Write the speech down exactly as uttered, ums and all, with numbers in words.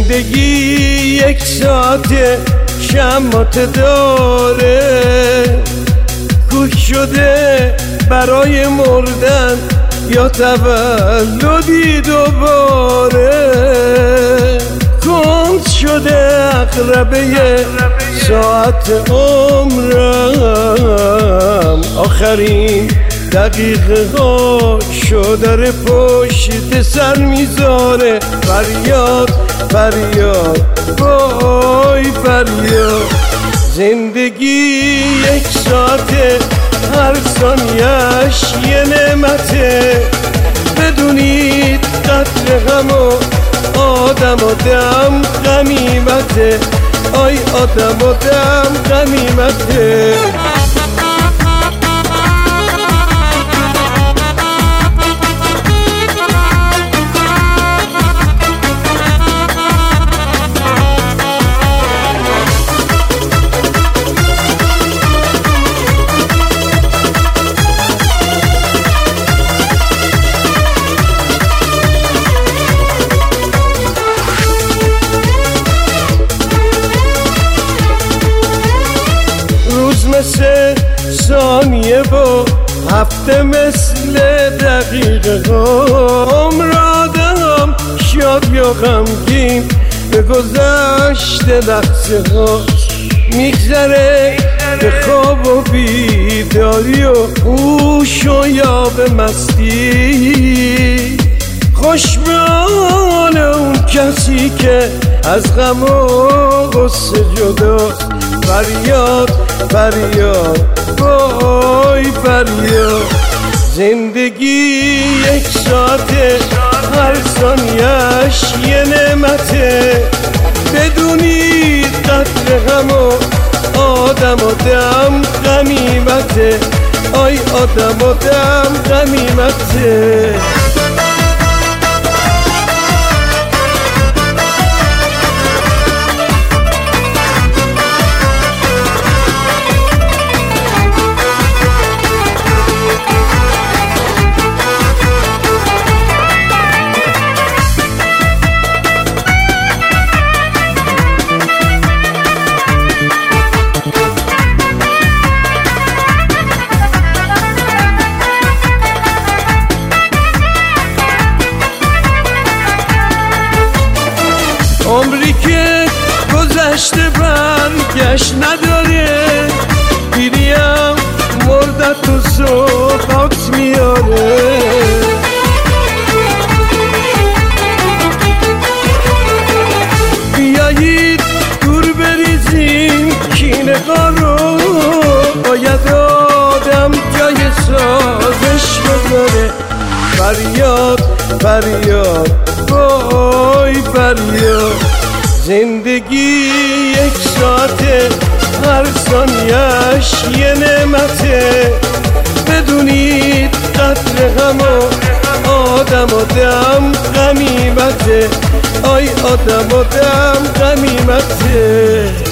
زندگی یک ساعت شمات داره، گوش شده برای مردن یا تولدی دوباره. کند شده عقربه ساعت عمرم، آخرین دقیقه ها شو داره پشت سر میذاره. فریاد فریاد وای فریاد، زندگی یک ساعته، هر ثانیه‌اش یه نعمته. بدونید قدر غم و آدم و دم غنیمته، آی آدم و دم غنیمته. مثل ثانیه و هفته مثل دقیقه ها، عمر آدم شاد یا غمگین به گذشته لحظه ها میگذره، به خواب و بیداری و هوش و یاب مستی. خوش به حال اون کسی که از غم و غصه جداست. فریاد فریاد وای فریاد، زندگی یک ساعته، هر ثانیه‌اش یه نعمته. بدونید قدر غم و آدم و دم غنیمته، آی آدم و دم غنیمته. عمری که گذشته برگشت نداره، بیریم مردت تو سوقات میاره. بیایید دور بریزیم کینه رو، باید آدم جای سازش بذاره. فریاد فریاد وای فریاد، زندگی یک ساعته، هر ثانیه‌اش یه نعمته. بدونید قدر غم و آدم و دم غنیمته، آی آدم و دم غنیمته.